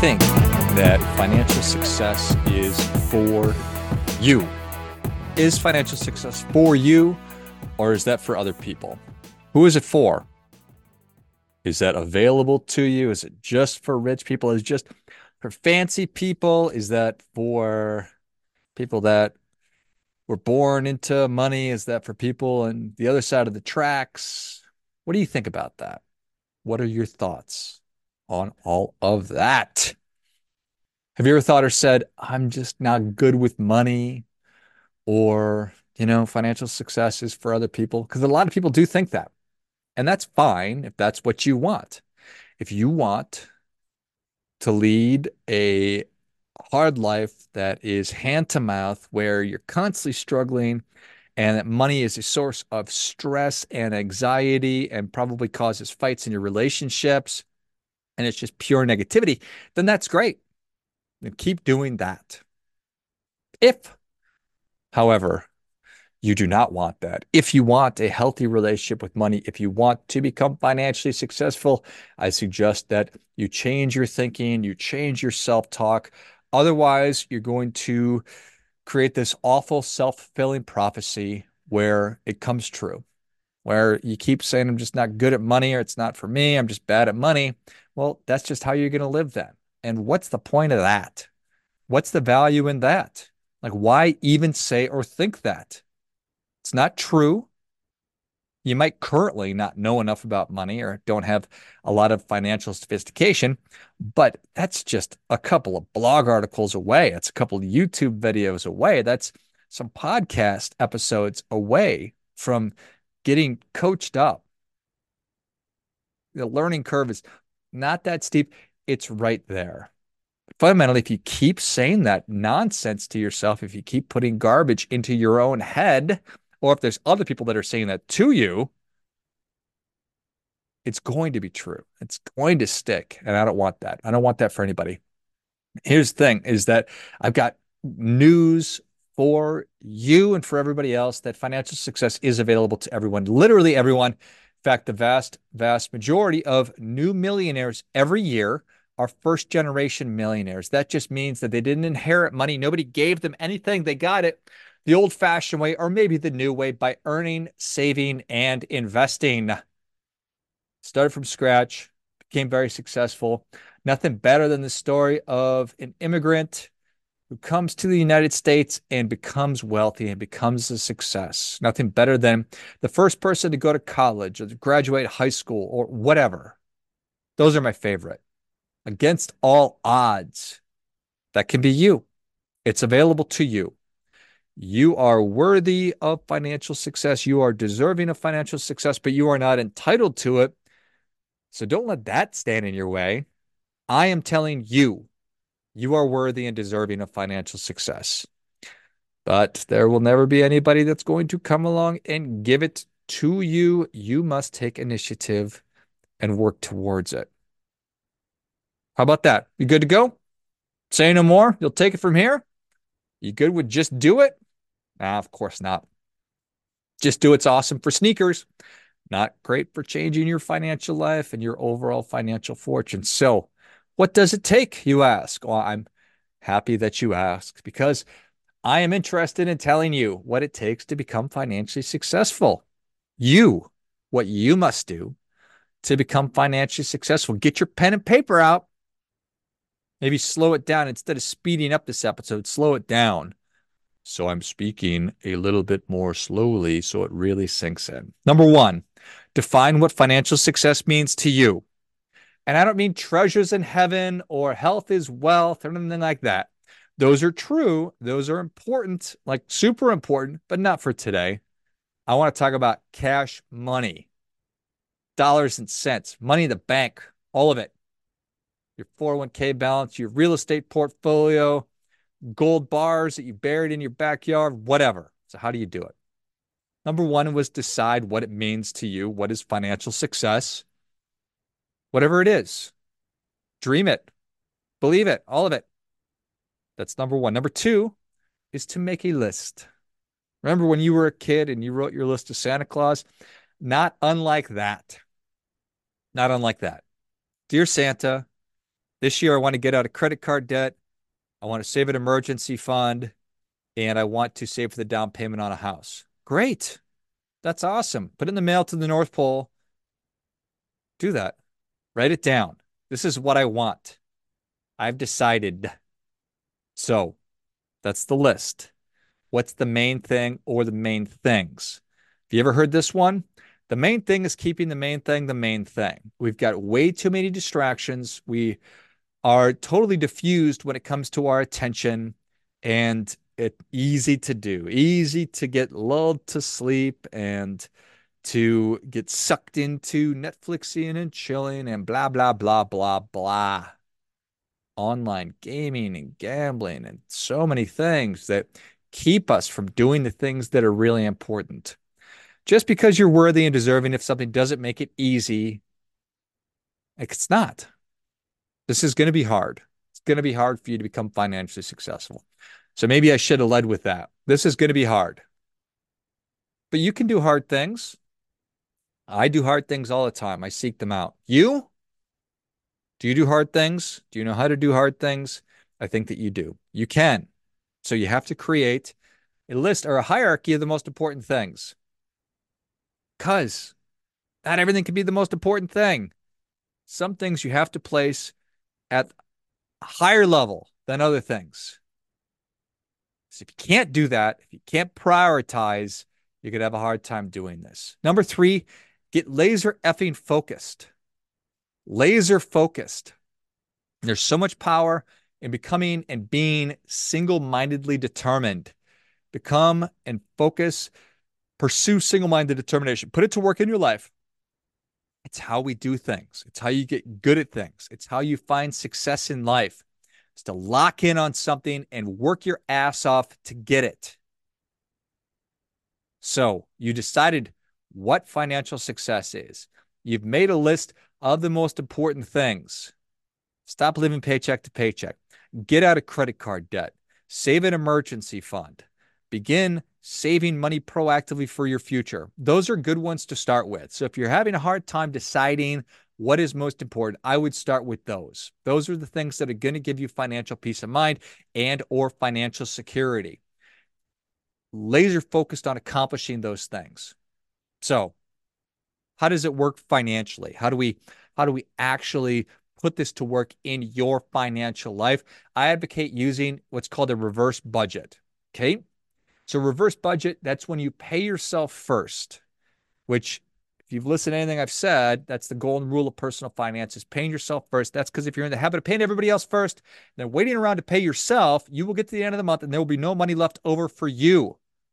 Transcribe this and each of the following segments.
think that financial success is for you? Is financial success for you, or is that for other people? Who is it for? Is that available to you? Is it just for rich people? Is it just for fancy people? Is that for people that were born into money? Is that for people on the other side of the tracks? What do you think about that? What are your thoughts on all of that? Have you ever thought or said, I'm just not good with money, or, financial success is for other people? Because a lot of people do think that. And that's fine if that's what you want. If you want to lead a hard life that is hand to mouth, where you're constantly struggling and that money is a source of stress and anxiety and probably causes fights in your relationships, and it's just pure negativity, then that's great. And keep doing that. If, however, you do not want that, if you want a healthy relationship with money, if you want to become financially successful, I suggest that you change your thinking, you change your self-talk. Otherwise, you're going to create this awful self-fulfilling prophecy where it comes true, where you keep saying, I'm just not good at money, or it's not for me, I'm just bad at money. Well, that's just how you're going to live then. And what's the point of that? What's the value in that? Like, why even say or think that? It's not true. You might currently not know enough about money or don't have a lot of financial sophistication, but that's just a couple of blog articles away. It's a couple of YouTube videos away. That's some podcast episodes away from getting coached up. The learning curve is not that steep. It's right there. Fundamentally, if you keep saying that nonsense to yourself, if you keep putting garbage into your own head, or if there's other people that are saying that to you, it's going to be true. It's going to stick. And I don't want that. I don't want that for anybody. Here's the thing, is that I've got news for you and for everybody else, that financial success is available to everyone, literally everyone. In fact, the vast majority of new millionaires every year are first generation millionaires. That just means that they didn't inherit money. Nobody gave them anything. They got it the old fashioned way, or maybe the new way, by earning, saving, and investing. Started from scratch, became very successful. Nothing better than the story of an immigrant who comes to the United States and becomes wealthy and becomes a success. Nothing better than the first person to go to college or to graduate high school or whatever. Those are my favorite. Against all odds, that can be you. It's available to you. You are worthy of financial success. You are deserving of financial success, but you are not entitled to it. So don't let that stand in your way. I am telling you, you are worthy and deserving of financial success. But there will never be anybody that's going to come along and give it to you. You must take initiative and work towards it. How about that? You good to go? Say no more. You'll take it from here? You good with just do it? Nah, of course not. Just do it's awesome for sneakers. Not great for changing your financial life and your overall financial fortune. So, what does it take, you ask? Well, I'm happy that you asked, because I am interested in telling you what it takes to become financially successful. What you must do to become financially successful. Get your pen and paper out. Maybe slow it down. Instead of speeding up this episode, slow it down. So I'm speaking a little bit more slowly so it really sinks in. Number one, define what financial success means to you. And I don't mean treasures in heaven or health is wealth or anything like that. Those are true. Those are important, like super important, but not for today. I want to talk about cash money, dollars and cents, money in the bank, all of it. Your 401k balance, your real estate portfolio, gold bars that you buried in your backyard, whatever. So how do you do it? Number one was decide what it means to you. What is financial success? Whatever it is, dream it, believe it, all of it. That's number one. Number two is to make a list. Remember when you were a kid and you wrote your list to Santa Claus? Not unlike that. Not unlike that. Dear Santa, This year, I want to get out of credit card debt. I want to save an emergency fund, and I want to save for the down payment on a house. Great. That's awesome. Put it in the mail to the North Pole. Do that. Write it down. This is what I want. I've decided. So that's the list. What's the main thing or the main things? Have you ever heard this one? The main thing is keeping the main thing the main thing. We've got way too many distractions. We are totally diffused when it comes to our attention, and it's easy to do, easy to get lulled to sleep and to get sucked into Netflixing and chilling and blah, blah, blah, blah, blah. Online gaming and gambling and so many things that keep us from doing the things that are really important. Just because you're worthy and deserving, if something doesn't make it easy, like it's not. This is going to be hard. It's going to be hard for you to become financially successful. So maybe I should have led with that. This is going to be hard, but you can do hard things. I do hard things all the time. I seek them out. You? Do you do hard things? Do you know how to do hard things? I think that you do. You can. So you have to create a list or a hierarchy of the most important things. Because not everything can be the most important thing. Some things you have to place at a higher level than other things. So if you can't do that, if you can't prioritize, you're going to have a hard time doing this. Number three, get laser effing focused. Laser focused. There's so much power in becoming and being single-mindedly determined. Become and focus, pursue single-minded determination. Put it to work in your life. It's how we do things. It's how you get good at things. It's how you find success in life. It's to lock in on something and work your ass off to get it. So you decided what financial success is. You've made a list of the most important things. Stop living paycheck to paycheck. Get out of credit card debt. Save an emergency fund. Begin saving money proactively for your future. Those are good ones to start with. So if you're having a hard time deciding what is most important, I would start with those. Those are the things that are going to give you financial peace of mind and or financial security. Laser focused on accomplishing those things. So how does it work financially? How do we actually put this to work in your financial life? I advocate using what's called a reverse budget. Okay. So reverse budget, that's when you pay yourself first, which if you've listened to anything I've said, that's the golden rule of personal finance is paying yourself first. That's because if you're in the habit of paying everybody else first, then waiting around to pay yourself, you will get to the end of the month and there will be no money left over for you.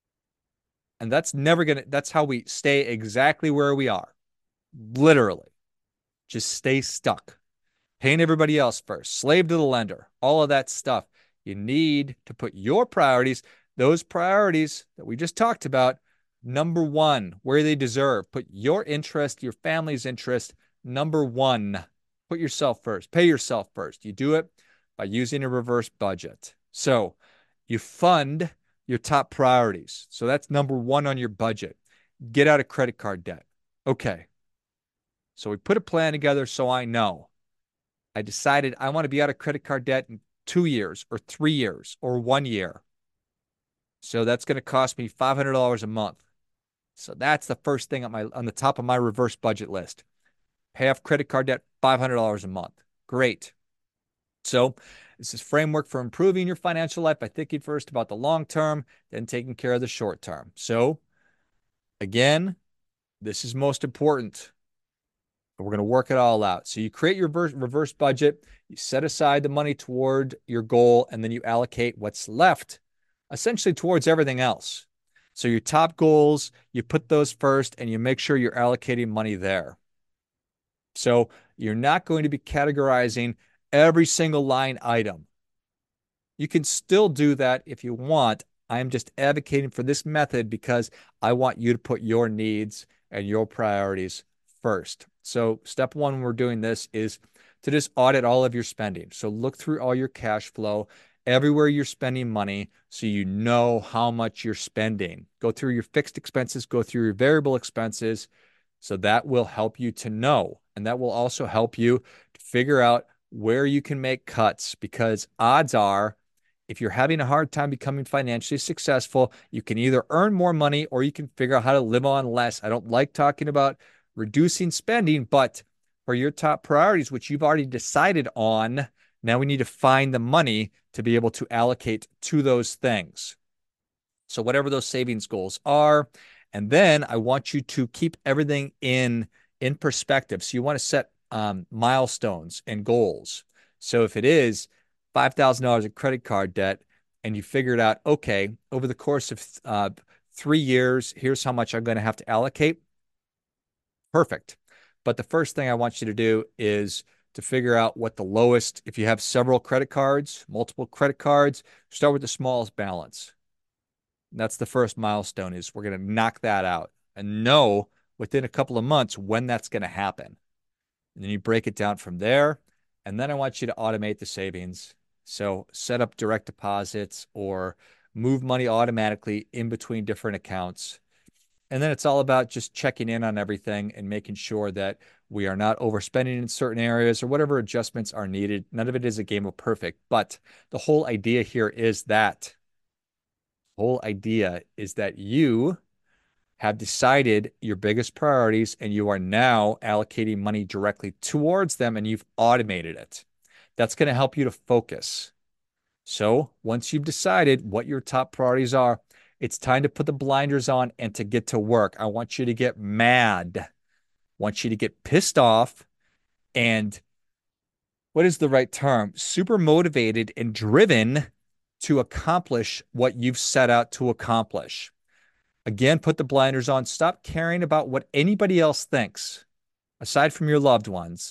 And that's how we stay exactly where we are. Literally. Just stay stuck. Paying everybody else first, slave to the lender, all of that stuff. You need to put your priorities, those priorities that we just talked about, number one, where they deserve. Put your interest, your family's interest, number one. Put yourself first. Pay yourself first. You do it by using a reverse budget. So you fund your top priorities. So that's number one on your budget. Get out of credit card debt. Okay. So we put a plan together so I know. I decided I want to be out of credit card debt in 2 years or 3 years or 1 year. So that's going to cost me $500 a month. So that's the first thing on the top of my reverse budget list. Pay off credit card debt, $500 a month. Great. So this is framework for improving your financial life by thinking first about the long term, then taking care of the short term. So again, this is most important. We're going to work it all out. So you create your reverse budget, you set aside the money toward your goal, and then you allocate what's left essentially towards everything else. So your top goals, you put those first and you make sure you're allocating money there. So you're not going to be categorizing every single line item. You can still do that if you want. I'm just advocating for this method because I want you to put your needs and your priorities first. So step one when we're doing this is to just audit all of your spending. So look through all your cash flow, everywhere you're spending money, so you know how much you're spending. Go through your fixed expenses, go through your variable expenses. So that will help you to know. And that will also help you to figure out where you can make cuts, because odds are, if you're having a hard time becoming financially successful, you can either earn more money or you can figure out how to live on less. I don't like talking about reducing spending, but for your top priorities, which you've already decided on, now we need to find the money to be able to allocate to those things. So whatever those savings goals are, and then I want you to keep everything in perspective. So you want to set milestones and goals. So if it is $5,000 in credit card debt, and you figured out, okay, over the course of 3 years, here's how much I'm going to have to allocate. Perfect. But the first thing I want you to do is to figure out what the lowest, if you have several credit cards, multiple credit cards, start with the smallest balance. That's the first milestone, is we're going to knock that out and know within a couple of months when that's going to happen. And then you break it down from there. And then I want you to automate the savings. So set up direct deposits or move money automatically in between different accounts. And then it's all about just checking in on everything and making sure that we are not overspending in certain areas or whatever adjustments are needed. None of it is a game of perfect, but the whole idea here is that you have decided your biggest priorities and you are now allocating money directly towards them and you've automated it. That's going to help you to focus. So once you've decided what your top priorities are, it's time to put the blinders on and to get to work. I want you to get mad. I want you to get pissed off and, what is the right term? Super motivated and driven to accomplish what you've set out to accomplish. Again, put the blinders on. Stop caring about what anybody else thinks, aside from your loved ones.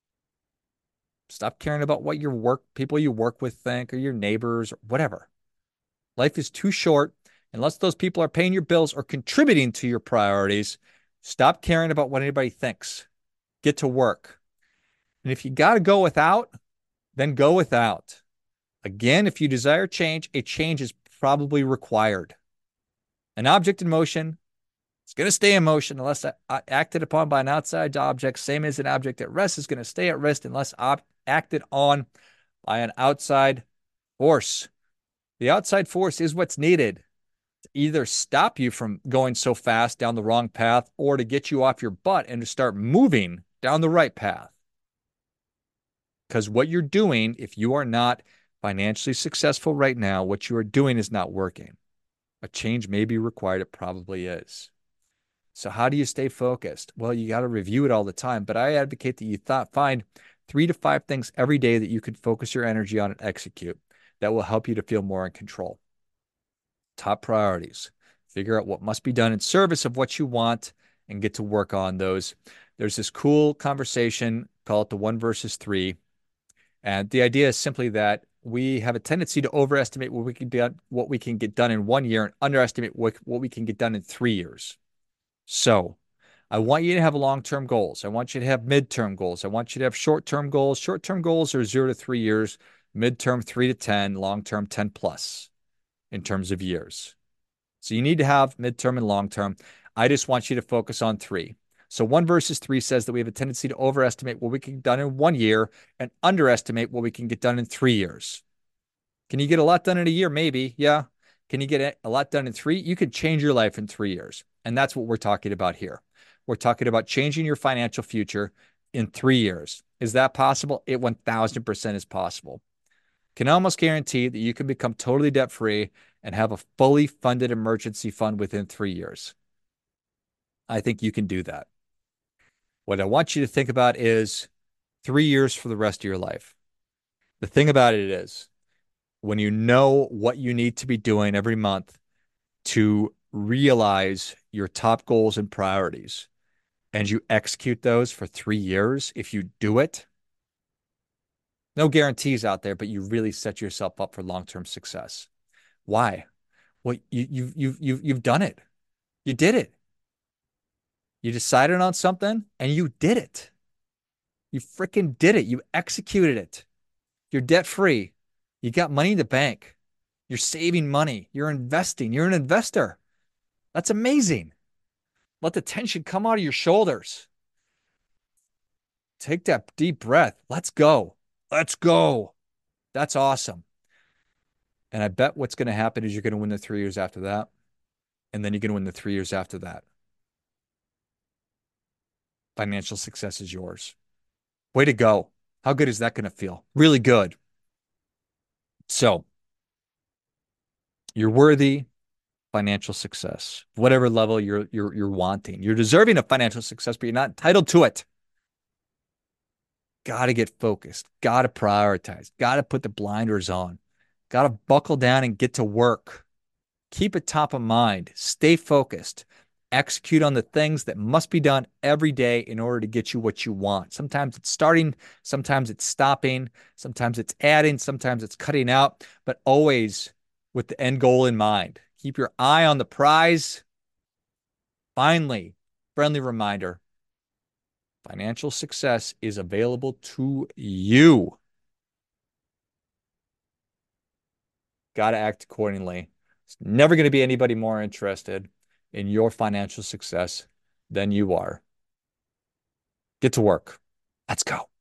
Stop caring about what people you work with think, or your neighbors, or whatever. Life is too short. Unless those people are paying your bills or contributing to your priorities, stop caring about what anybody thinks. Get to work. And if you got to go without, then go without. Again, if you desire change, a change is probably required. An object in motion, it's going to stay in motion unless acted upon by an outside object. Same as an object at rest is going to stay at rest unless acted on by an outside force. The outside force is what's needed to either stop you from going so fast down the wrong path or to get you off your butt and to start moving down the right path. Because what you're doing, if you are not financially successful right now, what you are doing is not working. A change may be required. It probably is. So how do you stay focused? Well, you got to review it all the time, but I advocate that you find 3 to 5 things every day that you can focus your energy on and execute that will help you to feel more in control. Top priorities. Figure out what must be done in service of what you want and get to work on those. There's this cool conversation, call it the 1 versus 3. And the idea is simply that we have a tendency to overestimate what we can get done in 1 year and underestimate what we can get done in 3 years. So I want you to have long-term goals. I want you to have midterm goals. I want you to have short-term goals. Short-term goals are 0 to 3 years, midterm 3 to 10, long-term 10 plus in terms of years. So you need to have midterm and long-term. I just want you to focus on 3. So 1 versus 3 says that we have a tendency to overestimate what we can get done in 1 year and underestimate what we can get done in 3 years. Can you get a lot done in a year? Maybe. Yeah. Can you get a lot done in 3? You could change your life in 3 years. And that's what we're talking about here. We're talking about changing your financial future in 3 years. Is that possible? It 1000% is possible. Can almost guarantee that you can become totally debt-free and have a fully funded emergency fund within 3 years. I think you can do that. What I want you to think about is 3 years for the rest of your life. The thing about it is, when you know what you need to be doing every month to realize your top goals and priorities, and you execute those for 3 years, if you do it, no guarantees out there, but you really set yourself up for long-term success. Why? Well, you've done it. You did it. You decided on something and you did it. You freaking did it. You executed it. You're debt free. You got money in the bank. You're saving money. You're investing. You're an investor. That's amazing. Let the tension come out of your shoulders. Take that deep breath. Let's go. Let's go. That's awesome. And I bet what's going to happen is you're going to win the 3 years after that. And then you're going to win the 3 years after that. Financial success is yours. Way to go. How good is that going to feel? Really good. So you're worthy financial success, whatever level you're wanting. You're deserving of financial success, but you're not entitled to it. Got to get focused. Got to prioritize. Got to put the blinders on. Got to buckle down and get to work. Keep it top of mind. Stay focused. Execute on the things that must be done every day in order to get you what you want. Sometimes it's starting, sometimes it's stopping, sometimes it's adding, sometimes it's cutting out, but always with the end goal in mind. Keep your eye on the prize. Finally, friendly reminder, financial success is available to you. Got to act accordingly. It's never going to be anybody more interested in your financial success than you are. Get to work. Let's go.